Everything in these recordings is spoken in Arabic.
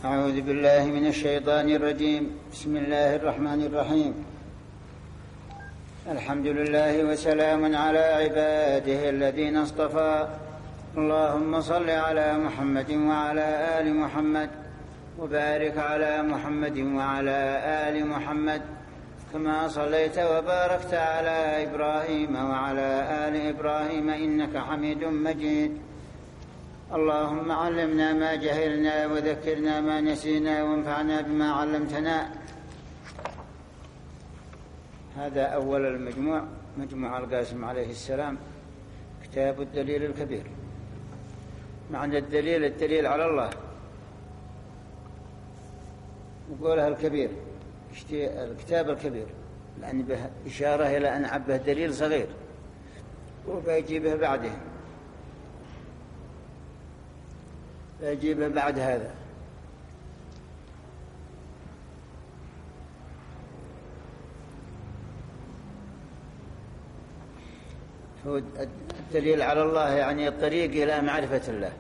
أعوذ بالله من الشيطان الرجيم. بسم الله الرحمن الرحيم. الحمد لله وسلام على عباده الذين اصطفى. اللهم صل على محمد وعلى آل محمد وبارك على محمد وعلى آل محمد كما صليت وباركت على إبراهيم وعلى آل إبراهيم إنك حميد مجيد. اللهم علمنا ما جهلنا وذكرنا ما نسينا وانفعنا بما علمتنا. هذا أول المجموع، مجموع القاسم عليه السلام، كتاب الدليل الكبير. معنى الدليل على الله، يقولها الكبير، الكتاب الكبير، لأن به إشارة إلى أن عبه دليل صغير وبيجيبه بعده، بيجيبه بعد هذا. الدليل على الله يعني الطريق إلى معرفة الله،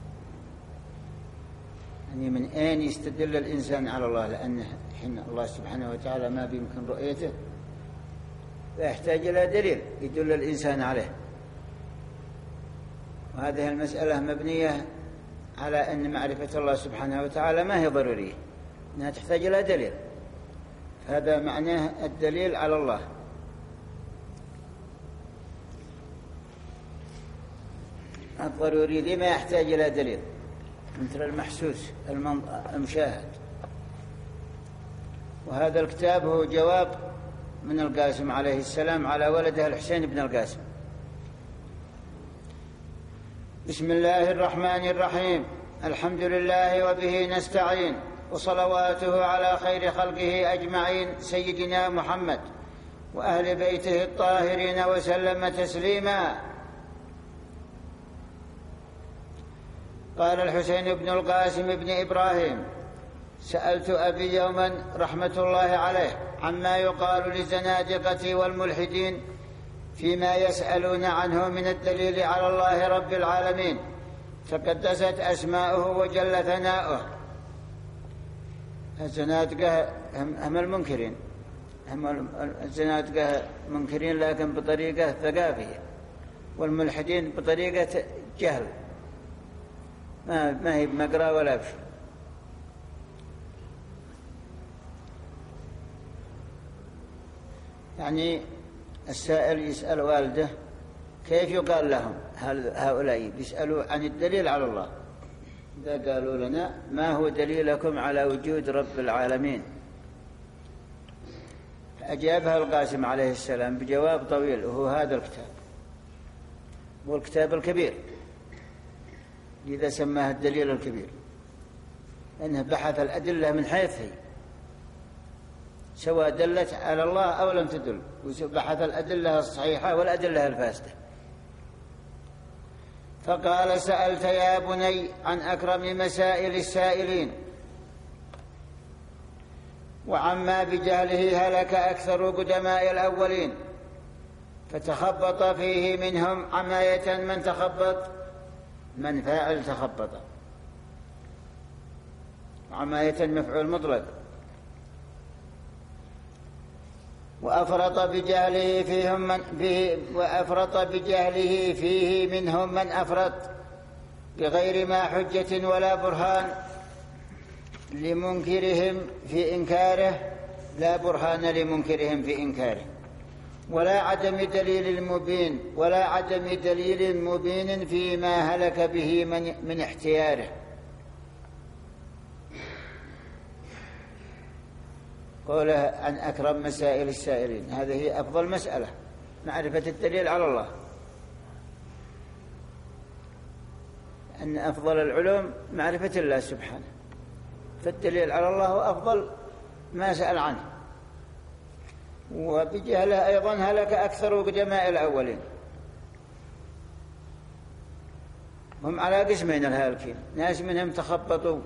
يعني من أين يستدل الإنسان على الله، لأنه حين الله سبحانه وتعالى ما بيمكن رؤيته فيحتاج إلى دليل يدل الإنسان عليه. وهذه المسألة مبنية على أن معرفة الله سبحانه وتعالى ما هي ضرورية، أنها تحتاج إلى دليل. هذا معناه الدليل على الله. الضروري ذي ما يحتاج إلى دليل، مثل المحسوس المشاهد. وهذا الكتاب هو جواب من القاسم عليه السلام على ولده الحسين بن القاسم. بسم الله الرحمن الرحيم. الحمد لله وبه نستعين، وصلواته على خير خلقه أجمعين سيدنا محمد وأهل بيته الطاهرين وسلم تسليما. قال الحسين بن القاسم بن إبراهيم: سألت أبي يوما رحمة الله عليه عما يقال للزنادقة والملحدين فيما يسألون عنه من الدليل على الله رب العالمين، تقدست أسماؤه وجل ثناؤه. الزنادقة هم المنكرين، هم الزنادقة منكرين لكن بطريقة ثقافية، والملحدين بطريقة جهل، ما هي بمقرأ ولا بشيء. يعني السائل يسأل والده كيف يقال لهم هؤلاء يسألوا عن الدليل على الله، إذا قالوا لنا ما هو دليلكم على وجود رب العالمين؟ أجابها القاسم عليه السلام بجواب طويل، وهو هذا الكتاب، هو الكتاب الكبير، لذا سماه الدليل الكبير، لأنه بحث الأدلة من حيث هي، سواء دلت على الله أو لم تدل، وبحث الأدلة الصحيحة والأدلة الفاسدة. فقال: سألت يا بني عن أكرم مسائل السائلين، وعما بجهله هلك أكثر قدماء الأولين، فتخبط فيه منهم عماية من تخبط، من فاعل تخبط، عماية مفعول مطلق. وأفرط بجهله فيه منهم من أفرط بغير ما حجة ولا برهان لمنكرهم في إنكاره، لا برهان لمنكرهم في إنكاره، ولا عدم دليل مبين فيما هلك به من احتياره. قوله عن أكرم مسائل السائلين، هذه هي أفضل مسألة، معرفة الدليل على الله، أن أفضل العلوم معرفة الله سبحانه، فالدليل على الله هو أفضل ما سأل عنه. وبجهله أيضا هلك أكثر قدماء الأولين. هم على قسمين الهالكين، ناس منهم تخبطوا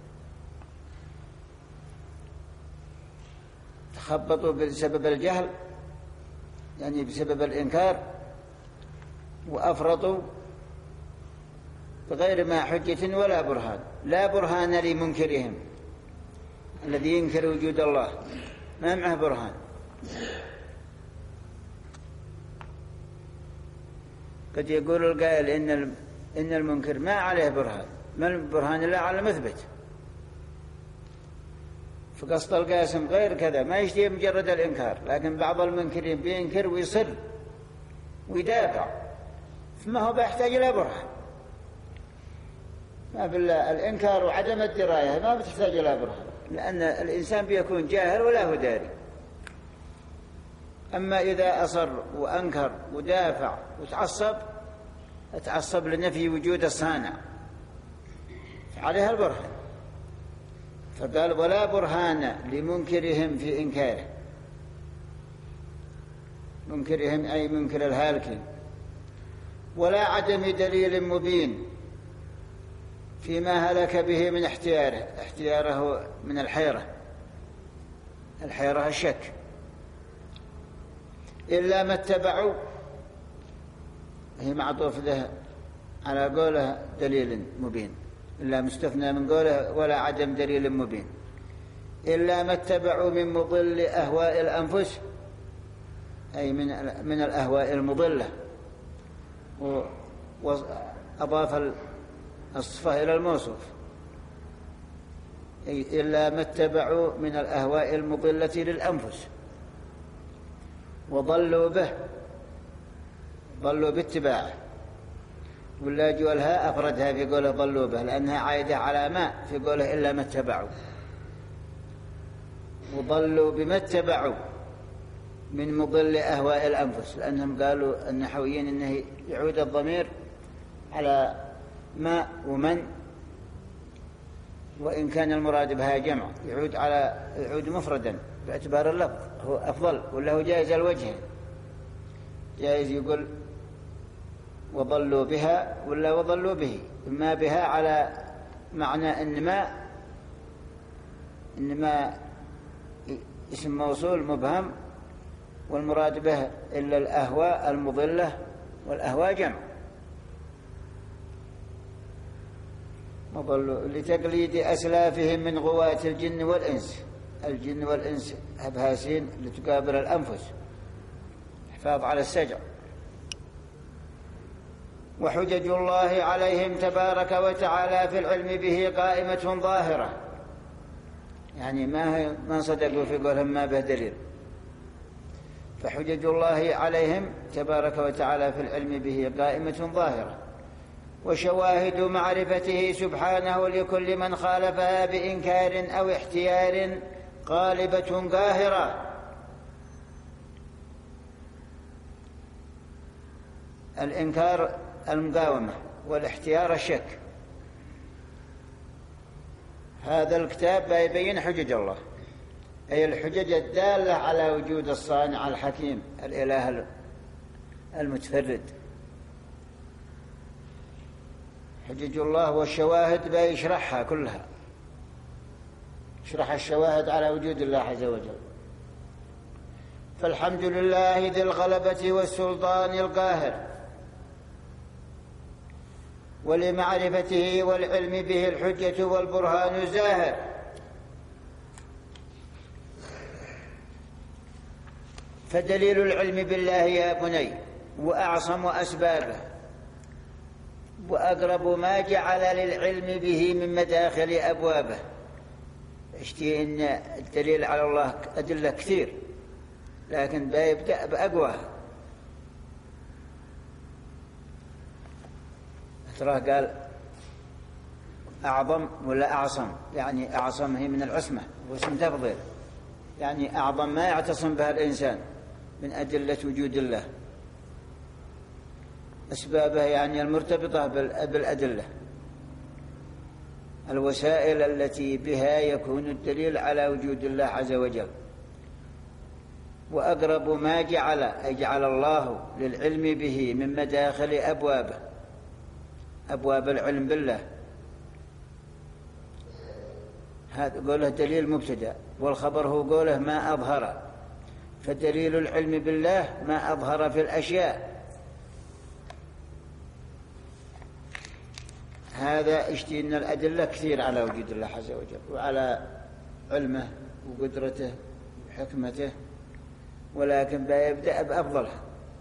بسبب الجهل، يعني بسبب الإنكار، وأفرطوا بغير ما حجة ولا برهان، لا برهان لمنكرهم الذي ينكر وجود الله ما معه برهان. قد يقول القائل إن المنكر ما عليه برهان، ما البرهان إلا على المثبت، فقصد القاسم غير كذا، ما يشتهي مجرد الإنكار، لكن بعض المنكرين بينكر ويصر ويدافع، فما هو بيحتاج إلى برهان. ما بالله الإنكار وعدم الدراية ما بتحتاج إلى برهان، لأن الإنسان بيكون جاهل ولا هو داري. أما إذا أصر وأنكر ودافع وتعصب لنفي وجود الصانع فعليها البرهان. فقال ولا برهان لمنكرهم في إنكاره، منكرهم أي منكر الهالكين، ولا عدم دليل مبين فيما هلك به من احتياره من الحيرة الشك، إلا ما اتبعوا، هي معطوف له على قوله دليل مبين، إلا مستثنى من قوله ولا عدم دليل مبين، إلا ما اتبعوا من مضل أهواء الأنفس، أي من الأهواء المضلة، وأضاف الصفة إلى الموصوف، أي إلا ما اتبعوا من الأهواء المضلة للأنفس وضلوا به، ضلوا باتباعه، ولا جولها أفردها في قوله ضلوا به لأنها عائدة على ما في قوله إلا ما اتبعوا، وضلوا بما اتبعوا من مضل أهواء الأنفس، لأنهم قالوا النحويين إنه يعود الضمير على ما ومن، وإن كان المراد بها جمع يعود مفردا باعتبار اللفظ هو أفضل، ولا هو جائز الوجه، جائز يقول وضلوا بها ولا وضلوا به، إما بها على معنى إنما اسم موصول مبهم، والمراد به إلا الأهواء المضلة، والأهواء جمع، وضلوا لتقليد أسلافهم من غواة الجن والإنس أبهاسين لتقابل الأنفس، حفاظ على السجع. وحجج الله عليهم تبارك وتعالى في العلم به قائمة ظاهرة، يعني ما صدقوا في قولهم ما به دليل، فحجج الله عليهم تبارك وتعالى في العلم به قائمة ظاهرة، وشواهد معرفته سبحانه لكل من خالفها بإنكار أو احتيار غالبة قاهرة. الإنكار المقاومة، والاحتيار الشك. هذا الكتاب يبين حجج الله، أي الحجج الدالة على وجود الصانع الحكيم الإله المتفرد. حجج الله والشواهد بيشرحها كلها، يشرح الشواهد على وجود الله عز وجل. فالحمد لله ذي الغلبة والسلطان القاهر، ولمعرفته والعلم به الحجة والبرهان الزاهر. فدليل العلم بالله يا بني وأعصم أسبابه، وأقرب ما جعل للعلم به من مداخل أبوابه. اشتي إن الدليل على الله أدلة كثير، لكن بيبدأ بأقواها. ترى قال أعظم ولا أعصم، يعني أعصم هي من العصمة واسم تفضيل، يعني أعظم ما يعتصم بها الإنسان من أدلة وجود الله، أسبابه يعني المرتبطة بالأدلة، الوسائل التي بها يكون الدليل على وجود الله عز وجل. وأقرب ما جعل الله للعلم به من مداخل أبوابه، أبواب العلم بالله. هذا قوله دليل مبتدأ، والخبر هو قوله ما أظهر، فدليل العلم بالله ما أظهر في الأشياء. هذا اشتي إن الأدلة كثير على وجود الله عز وجل وعلى علمه وقدرته وحكمته، ولكن بيبدأ بأفضلها،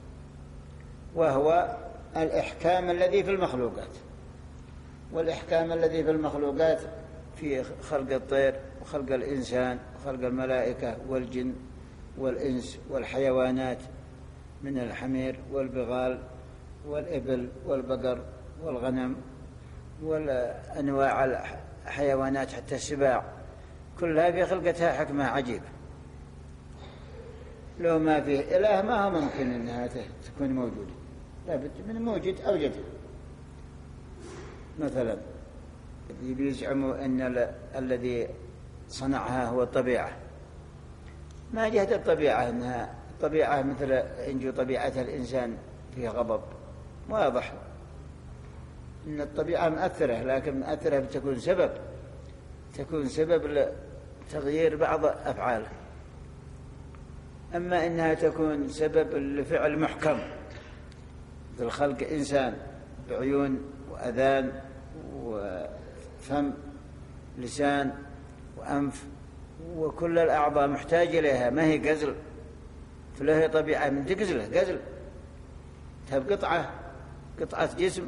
وهو الإحكام الذي في المخلوقات. والإحكام الذي في المخلوقات في خلق الطير وخلق الإنسان وخلق الملائكة والجن والإنس والحيوانات من الحمير والبغال والإبل والبقر والغنم والأنواع الحيوانات حتى السباع، كلها في خلقتها حكمة عجيبة. لو ما فيه إله ما هو ممكن أنها تكون موجودة، لابد من موجود أوجدها. مثلا يزعموا أن الذي صنعها هو الطبيعة، ما جهة الطبيعة أنها طبيعة مثل إنجو طبيعة الإنسان فيها غضب، واضح أن الطبيعة مؤثرة، لكن مؤثرة تكون سبب لتغيير بعض أفعاله. أما إنها تكون سبب لفعل محكم مثل خلق إنسان بعيون وأذان وفم لسان وأنف وكل الأعضاء محتاج إليها، ما هي قزل، فله طبيعة من تقزله قزل، تهب قطعة جسم.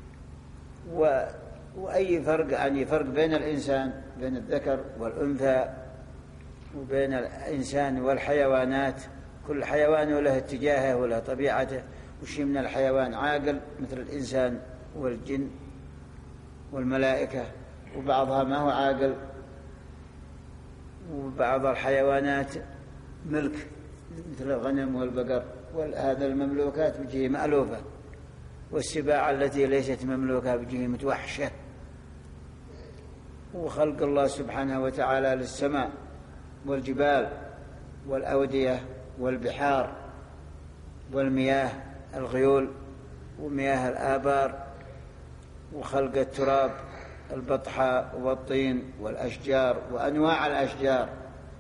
وأي فرق، يعني فرق بين الإنسان، بين الذكر والأنثى، وبين الإنسان والحيوانات. كل حيوان له اتجاهه وله طبيعته، وشي من الحيوان عاقل مثل الإنسان والجن والملائكة، وبعضها ما هو عاقل، وبعض الحيوانات ملك مثل الغنم والبقر، وهذا المملوكات بجهة مألوفة، والسباع التي ليست مملوكة بجهة متوحشة. وخلق الله سبحانه وتعالى للسماء والجبال والأودية والبحار والمياه الغيول ومياه الآبار، وخلق التراب البطحاء والطين والأشجار وأنواع الأشجار.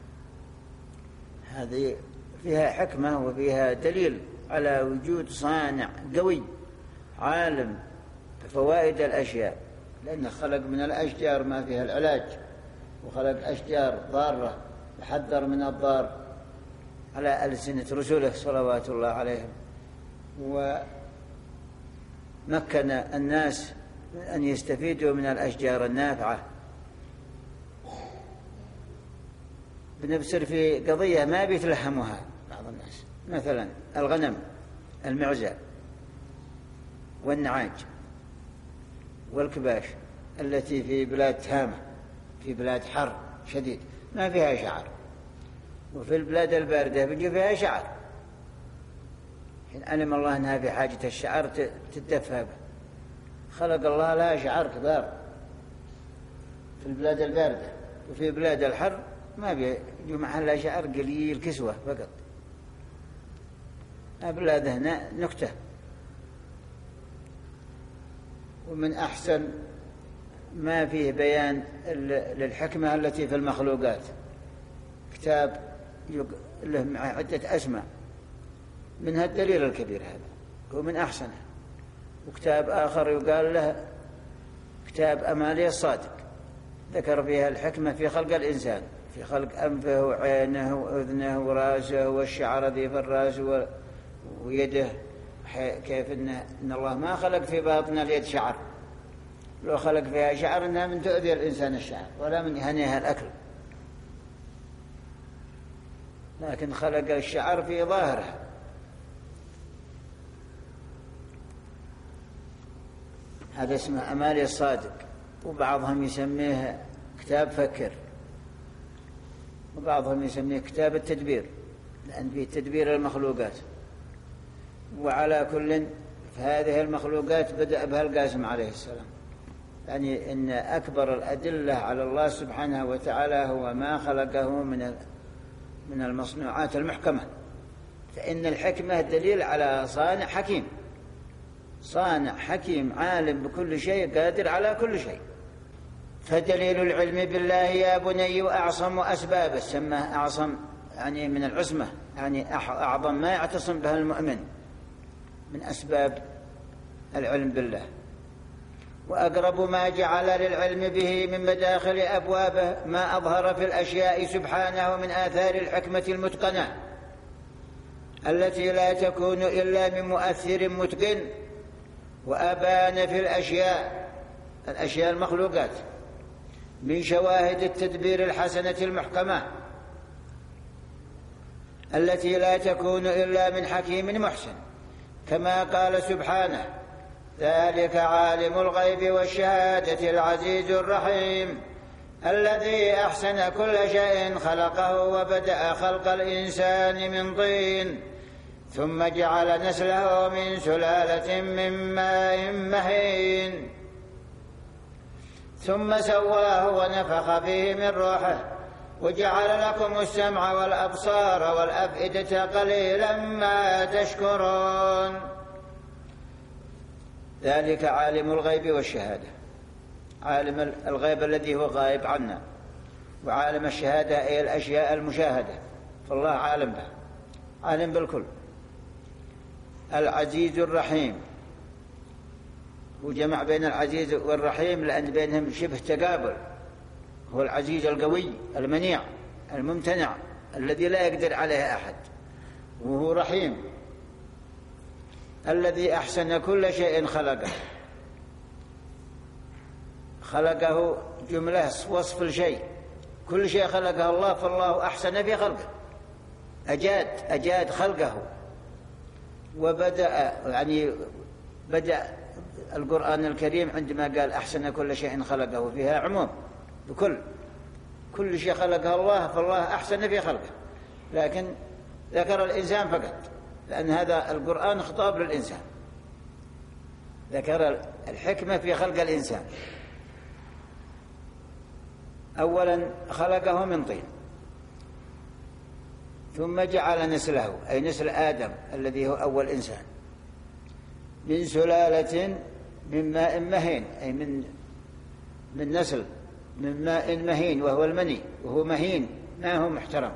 هذه فيها حكمة وفيها دليل على وجود صانع قوي عالم بفوائد الأشياء، لأنه خلق من الأشجار ما فيها العلاج، وخلق أشجار ضارة وحذر من الضار على ألسنة رسله صلوات الله عليهم، ومكن الناس أن يستفيدوا من الأشجار النافعة. بنبصر في قضية ما بيتلهمها بعض الناس، مثلا الغنم، المعزة والنعاج والكباش التي في بلاد تهامة، في بلاد حر شديد ما فيها شعر، وفي البلاد الباردة بيجي فيها شعر. حين علم الله أنها في حاجة الشعر تدفى به، خلق الله لها شعر كبار في البلاد الباردة، وفي بلاد الحر ما بيجي محلها شعر قليل كسوة فقط. بلاد هنا نكتة. ومن أحسن ما فيه بيان للحكمة التي في المخلوقات كتاب له عدة أسماء، منها الدليل الكبير هذا هو من أحسنه، وكتاب آخر يقال له كتاب أمالي الصادق، ذكر فيها الحكمة في خلق الإنسان، في خلق أنفه وعينه وأذنه ورأسه والشعر ذي في الرأس ويده، كيف إن الله ما خلق في باطن اليد شعر، لو خلق فيها شعر إنها من تؤذي الإنسان الشعر ولا من يهنيها الأكل، لكن خلق الشعر في ظاهره. هذا اسمه أمالي الصادق، وبعضهم يسميه كتاب فكر، وبعضهم يسميه كتاب التدبير، لأن فيه تدبير المخلوقات. وعلى كل فهذه المخلوقات بدأ بها القاسم عليه السلام، يعني إن أكبر الأدلة على الله سبحانه وتعالى هو ما خلقه من المصنوعات المحكمة، فإن الحكمة دليل على صانع حكيم عالم بكل شيء قادر على كل شيء. فدليل العلم بالله يا بني وأعصم أسبابه، سماه أعصم يعني من العصمة، يعني أعظم ما يعتصم به المؤمن من أسباب العلم بالله. وأقرب ما جعل للعلم به من مداخل أبوابه ما أظهر في الأشياء سبحانه من آثار الحكمة المتقنة التي لا تكون إلا من مؤثر متقن، وأبان في الأشياء المخلوقات من شواهد التدبير الحسنة المحكمة التي لا تكون إلا من حكيم محسن، كما قال سبحانه: ذلك عالم الغيب والشهادة العزيز الرحيم الذي أحسن كل شيء خلقه وبدأ خلق الإنسان من طين ثم جعل نسله من سلالة من ماء مهين ثم سواه ونفخ فيه من روحه وجعل لكم السمع والأبصار والأفئدة قليلا ما تشكرون. ذلك عالم الغيب والشهادة، عالم الغيب الذي هو غائب عنا، وعالم الشهادة أي الأشياء المشاهدة، فالله عالم به، عالم بالكل. العزيز الرحيم، وجمع بين العزيز والرحيم لأن بينهم شبه تقابل. هو العزيز القوي المنيع الممتنع الذي لا يقدر عليه أحد، وهو رحيم الذي أحسن كل شيء خلقه جملة وصف الشيء، كل شيء خلقه الله، فالله أحسن في خلقه، أجاد خلقه. وبدأ بدأ القرآن الكريم عندما قال أحسن كل شيء خلقه فيها عموم كل شيء خلقه الله، فالله أحسن في خلقه، لكن ذكر الإنسان فقط لأن هذا القرآن خطاب للإنسان، ذكر الحكمة في خلق الإنسان. أولا خلقه من طين ثم جعل نسله أي نسل آدم الذي هو أول إنسان من سلالة من ماء مهين، أي من نسل من ماء مهين وهو المني، وهو مهين ما هو محترم،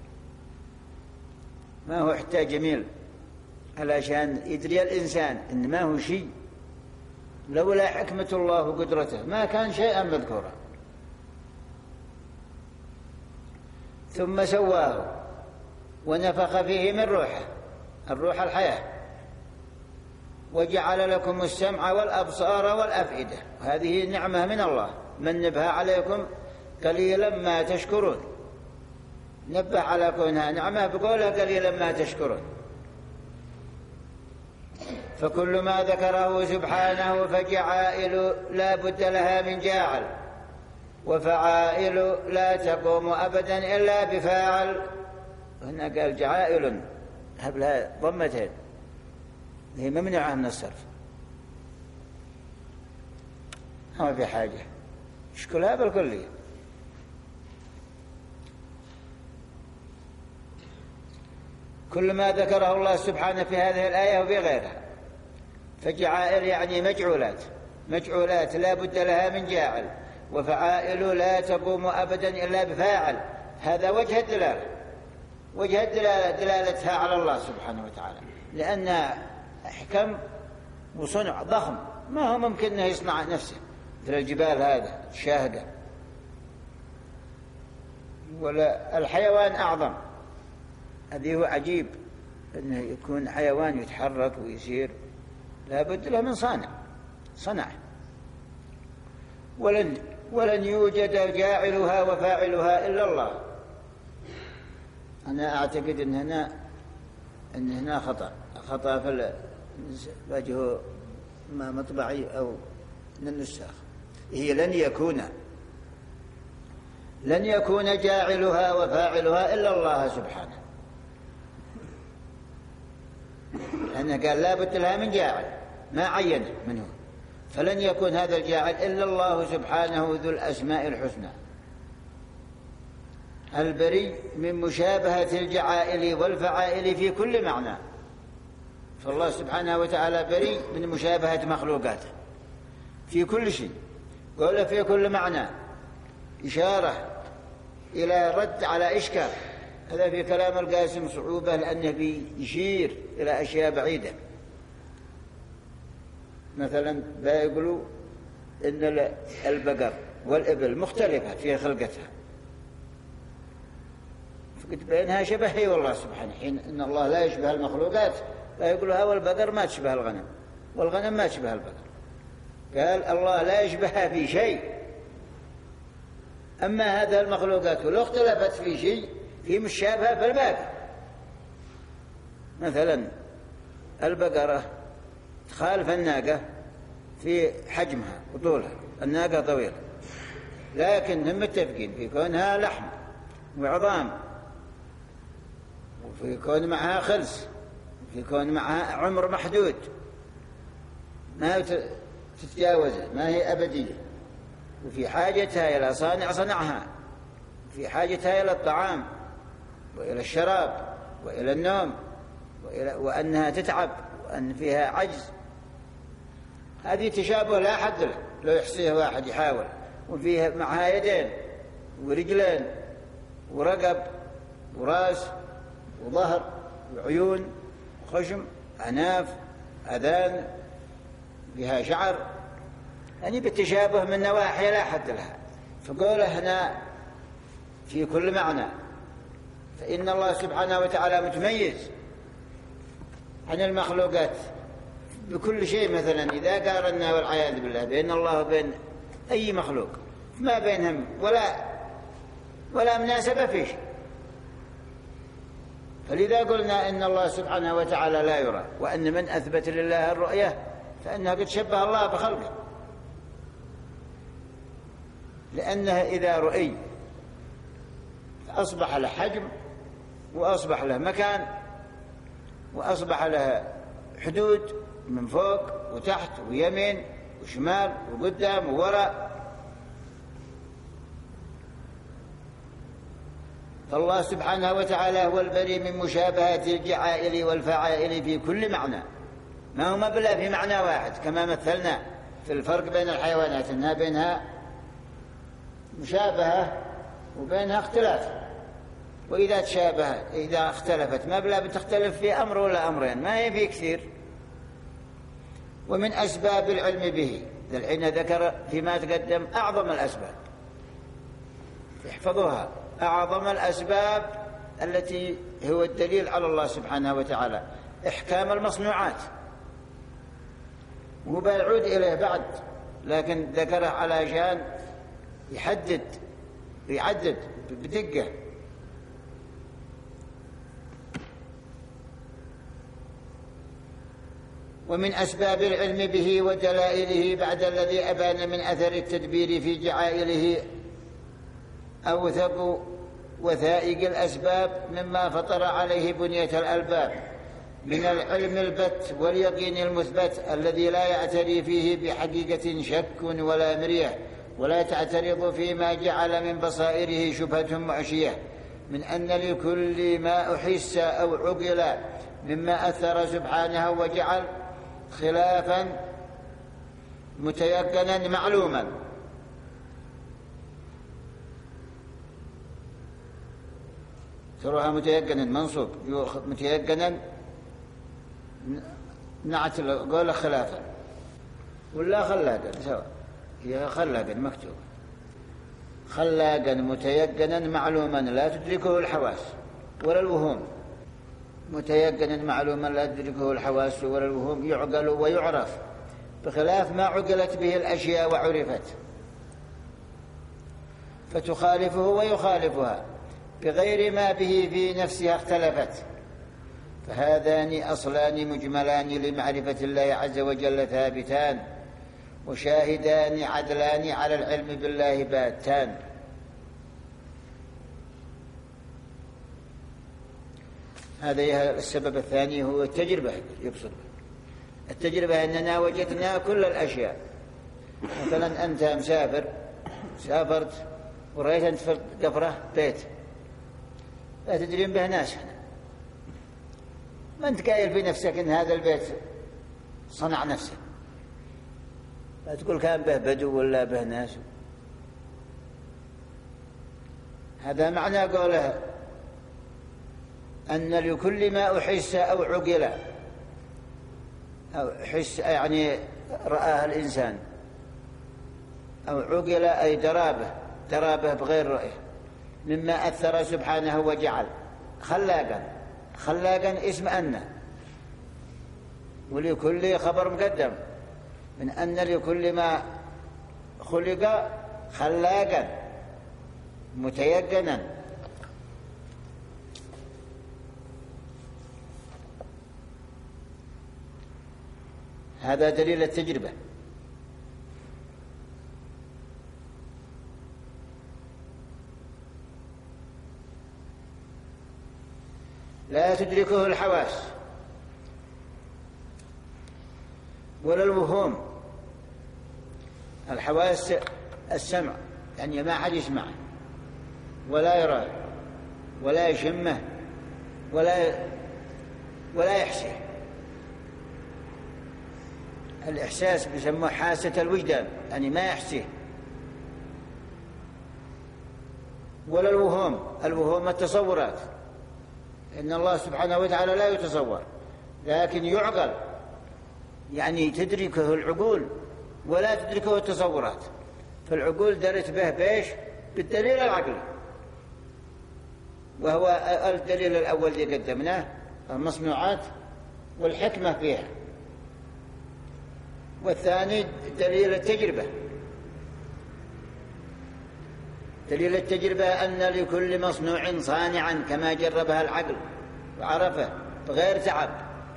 ما هو حتى جميل، علشان يدري الإنسان إن ما هو شيء، لولا حكمة الله وقدرته ما كان شيئا مذكورا. ثم سواه ونفخ فيه من روحه، الروح الحياة، وجعل لكم السمع والأبصار والأفئدة، هذه نعمة من الله من بها عليكم قليلا ما تشكرون، نبه على كونها نعمة بقولها قليلا ما تشكرون. فكل ما ذكره سبحانه فجعائل لا بد لها من جاعل، وفعائل لا تقوم أبدا إلا بفاعل. هنا قال جعائل هبلها ضمتين، هي ممنوعة من الصرف، ما في حاجة اشكلها بالكلية. كل ما ذكره الله سبحانه في هذه الآية وفي غيرها، فجعائل يعني مجعولات لا بد لها من جاعل، وفعائل لا تقوم أبدا إلا بفاعل. هذا وجه الدلالة دلالتها على الله سبحانه وتعالى، لأن حكم وصنع ضخم ما هو ممكن أنه يصنع نفسه، مثل الجبال هذا الشاهدة، ولا الحيوان أعظم. هذه هو عجيب أنه يكون حيوان يتحرك ويسير، لا بد له من صنع. ولن يوجد جاعلها وفاعلها إلا الله. أنا أعتقد أن هنا خطأ في وجه ما مطبعي أو من النساخ. هي لن يكون جاعلها وفاعلها إلا الله سبحانه، لأنه قال لا بد لها من جاعل ما عين منه، فلن يكون هذا الجاعل إلا الله سبحانه ذو الأسماء الحسنى البري من مشابهة الجعائل والفعائل في كل معنى. فالله سبحانه وتعالى بريء من مشابهة مخلوقاته في كل شيء، ولا في كل معنى، إشارة إلى رد على إشكال. هذا في كلام القاسم صعوبة لأنه بيشير إلى أشياء بعيدة. مثلا بيقولوا إن البقر والإبل مختلفة في خلقتها، فقد بينها شبه والله سبحانه، حين إن الله لا يشبه المخلوقات لا يقولها والبقر ما تشبه الغنم والغنم ما تشبه البقر، قال الله لا يشبهها في شيء. أما هذه المخلوقات ولو اختلفت في شيء في مشابهة في الباقي. مثلا البقرة تخالف الناقة في حجمها وطولها، الناقة طويلة لكن هم متفقين في كونها لحم وعظام، وفي كون معها خلص، وفي كون معها عمر محدود ما تتجاوزه، ما هي أبدية، وفي حاجتها إلى صانع صنعها، وفي حاجتها إلى الطعام وإلى الشراب وإلى النوم وأنها تتعب وأن فيها عجز. هذه تشابه لا حد له لو يحصيه واحد يحاول. وفيها معها يدين ورجلين ورقب وراس وظهر وعيون وخشم أناف أذان، فيها شعر، يعني بالتشابه من نواحي لا حد لها. فقوله هنا في كل معنى، فإن الله سبحانه وتعالى متميز عن المخلوقات بكل شيء. مثلا إذا قارنا والعياذ بالله بين الله وبين أي مخلوق ما بينهم ولا مناسبة في شيء، فلذا قلنا إن الله سبحانه وتعالى لا يرى، وأن من أثبت لله الرؤية فإنه قد شبه الله بخلقه، لأنه إذا رؤي أصبح له حجم وأصبح له مكان وأصبح له حدود من فوق وتحت ويمين وشمال وقدام ووراء. فالله سبحانه وتعالى هو البريء من مشابهة الجعائل والفعائل في كل معنى، ما هو مبلغ في معنى واحد، كما مثلنا في الفرق بين الحيوانات أنها بينها مشابهة وبينها اختلاف. وإذا تشابهت إذا اختلفت مبلغ بتختلف في أمر ولا أمرين، ما هي في كثير. ومن أسباب العلم به الحين ذكر فيما تقدم أعظم الأسباب، احفظوها، أعظم الأسباب التي هو الدليل على الله سبحانه وتعالى إحكام المصنوعات، وهو بيعود إليه بعد، لكن ذكره علشان يعدد بدقة. ومن أسباب العلم به ودلائله بعد الذي أبان من أثر التدبير في جعائله أوثق وثائق الأسباب مما فطر عليه بنية الألباب من العلم البت واليقين المثبت الذي لا يعتري فيه بحقيقة شك ولا مرية، ولا تعترض فيما جعل من بصائره شبهة معشية، من أن لكل ما أحس أو عقل مما أثر سبحانه وجعل خلافا متيقنا معلوما. تروها متيقنا منصوب، متيقنا نعت قول خلافا ولا خلاقا سواء، هي خلاقا مكتوب، خلاقا متيقنا معلوما لا تدركه الحواس ولا الوهوم، متيقنا معلوما لا تدركه الحواس ولا الوهوم، يعقل ويعرف بخلاف ما عقلت به الأشياء وعرفت، فتخالفه ويخالفها بغير ما به في نفسها اختلفت. فهذان أصلان مجملان لمعرفة الله عز وجل ثابتان، وشاهدان عدلان على العلم بالله باتان. هذا السبب الثاني هو التجربة. يقصد التجربة أننا وجدنا كل الأشياء. مثلا أنت مسافر، سافرت ورأيت أنت في القفرة بيت لا تدرين به ناس هنا، ما أنت قايل في نفسك أن هذا البيت صنع نفسه، لا تقول كان به بدو ولا به ناس. هذا معنى قوله أن لكل ما أحس أو عقل أو حس، يعني رآه الإنسان أو عقل أي درابه بغير رؤية، مما أثر سبحانه وجعل خلاقا اسم أن، ولكل خبر مقدم من أن لكل ما خلق خلاقا متيقنا. هذا دليل التجربة. لا تدركه الحواس ولا الوهوم. الحواس السمع، يعني ما حد يسمعه ولا يراه ولا يشمه ولا يحسه. الإحساس بيسموه حاسة الوجدان، يعني ما يحسيه. ولا الوهوم التصورات، إن الله سبحانه وتعالى لا يتصور لكن يعقل، يعني تدركه العقول ولا تدركه التصورات. فالعقول درت به بيش بالدليل العقلي، وهو الدليل الأول اللي قدمناه المصنوعات والحكمة فيها، والثاني دليل التجربة. دليل التجربة أن لكل مصنوع صانعا كما جربها العقل وعرفه بغير تعب.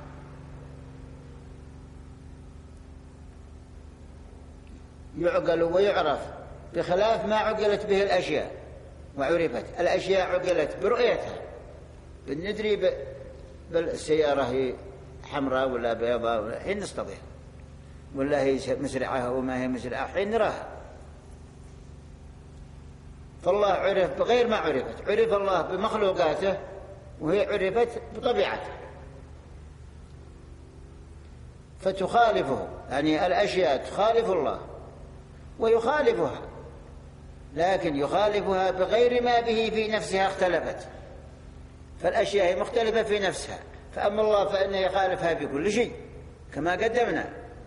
يعقل ويعرف بخلاف ما عقلت به الأشياء وعرفت. الأشياء عقلت برؤيتها، بالندري بالسيارة هي حمراء ولا بيضاء ولا حين نستطيع، ولا هي مسرعة وما هي مسرعة حين نراها. فالله عرف بغير ما عرفت. عرف الله بمخلوقاته وهي عرفت بطبيعته، فتخالفه، يعني الأشياء تخالف الله ويخالفها، لكن يخالفها بغير ما به في نفسها اختلفت. فالأشياء هي مختلفة في نفسها، فأما الله فإنه يخالفها بكل شيء كما قدمنا.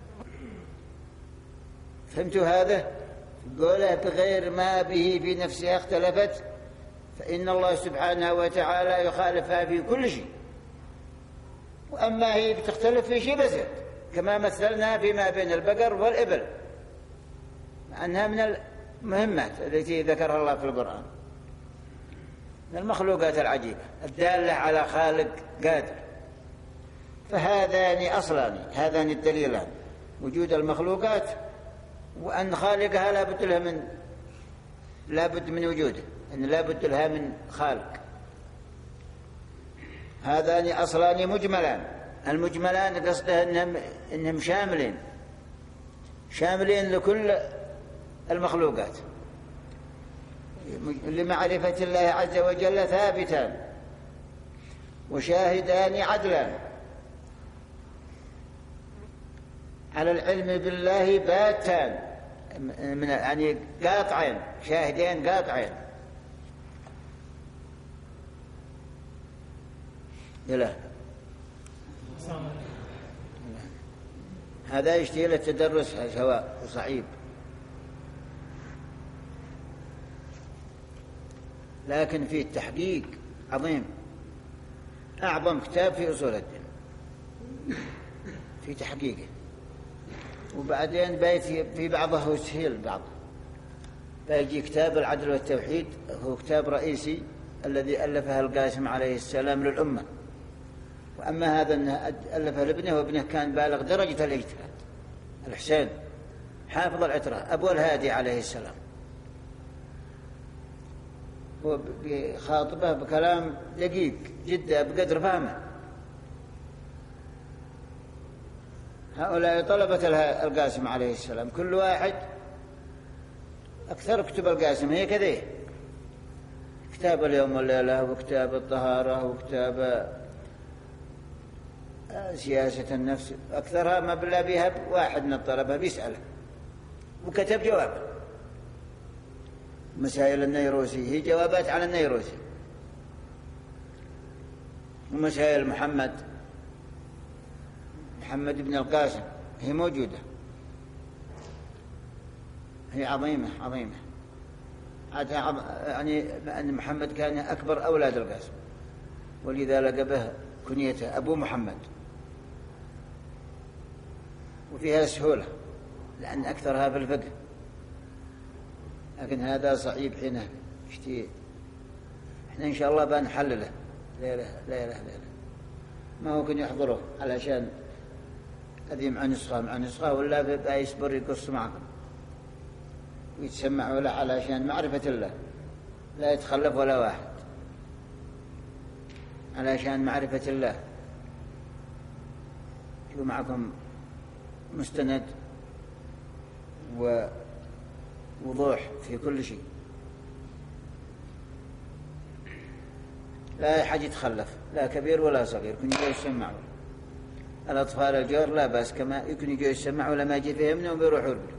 فهمتوا هذا؟ قوله بغير ما به في نفسها اختلفت، فإن الله سبحانه وتعالى يخالفها في كل شيء، وأما هي بتختلف في شيء بسيط كما مثلنا فيما بين البقر والإبل، مع أنها من المهمات التي ذكرها الله في القرآن، من المخلوقات العجيبة الدالة على خالق قادر. فهذان أصلان، هذان الدليلان، وجود المخلوقات وأن خالقها لا بد من وجوده، أن لا بد لها من خالق. هذان أصلان مجملان. المجملان قصده إنهم شاملين لكل المخلوقات، لمعرفة الله عز وجل ثابتان، وشاهدان عدلان على العلم بالله باتان، يعني قاطعين، شاهدين قاطعين. يلا هذا يشتهي للتدرس سواء صعيب، لكن فيه تحقيق عظيم. أعظم كتاب في أصول الدين في تحقيقه. وبعدين في بعضه يسهل بعض، فيجي كتاب العدل والتوحيد، هو كتاب رئيسي الذي ألفه القاسم عليه السلام للأمة. وأما هذا ألفه لابنه، وابنه كان بالغ درجة الاجتهاد، الحسين حافظ العترة أبو الهادي عليه السلام، وبخاطبه بكلام دقيق جدا بقدر فهمه. هؤلاء طلبة القاسم عليه السلام، كل واحد أكثر كتب القاسم هي كذا، كتاب اليوم والليلة، وكتاب الطهارة، وكتاب سياسة النفس، أكثرها ما بلا بها واحد من الطلبة بيسأله وكتب جواب. مسائل النيروسي هي جوابات على النيروسي، ومسائل محمد بن القاسم هي موجودة. هي عظيمة عظيمة. يعني أن محمد كان أكبر أولاد القاسم، ولذا لقبه كنيته أبو محمد، وفيها سهولة لأن أكثرها في الفقه، لكن هذا صعيب حينه يشتي. احنا إن شاء الله بنحلله ليلة ليلة، ما هو كن يحضره علشان هذه مع نسخة ولا بقى يصبر يقص معكم ويتسمعوا له علشان معرفة الله، لا يتخلف ولا واحد، علشان معرفة الله. شو معكم مستند ووضوح في كل شيء، لا حد يتخلف، لا كبير ولا صغير، كن يجوا يسمعوا. الأطفال الجور لا بأس، كما يمكن يجوا يسمعوا لما يجي فيهم منهم بيروحوا له.